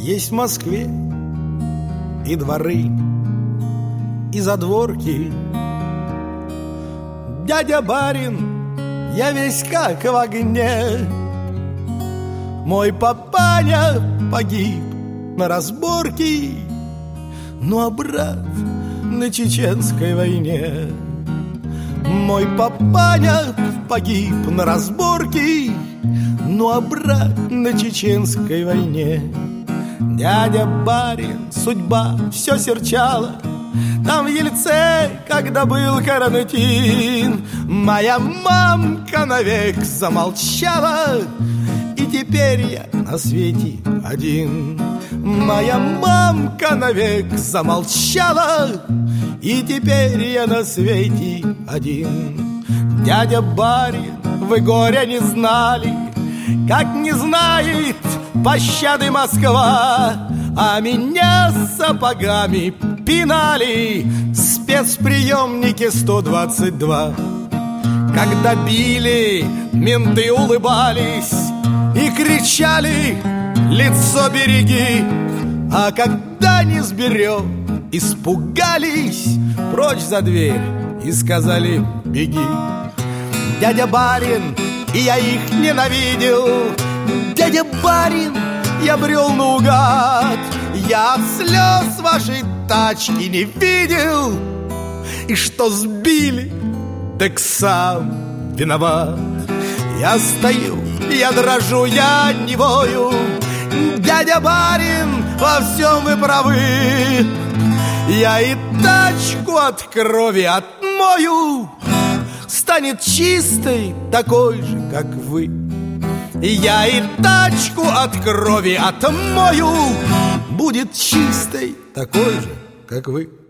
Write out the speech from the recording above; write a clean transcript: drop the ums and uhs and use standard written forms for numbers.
есть в Москве и дворы, и задворки. Дядя барин, я весь как в огне. Мой папаня погиб на разборке, ну а брат на чеченской войне. Мой папаня погиб на разборке, ну а брат на чеченской войне. Дядя барин, судьба все серчала там в Ельце, когда был карантин. Моя мамка навек замолчала, и теперь я на свете один. Моя мамка навек замолчала, и теперь я на свете один. Дядя барин, вы горя не знали, как не знает пощады Москва. А меня сапогами пинали спецприемники 122. Когда били, менты улыбались и кричали: лицо береги. А когда не сберем, испугались, прочь за дверь и сказали: беги. Дядя барин, и я их ненавидел. Дядя барин, я брел наугад. Я слез вашей тачки не видел, и что сбили, так сам виноват. Я стою, я дрожу, я не вою. Дядя барин, во всем вы правы. Я и тачку от крови отмою, станет чистой, такой же, как вы. Я и тачку от крови отмою, будет чистой, такой же, как вы.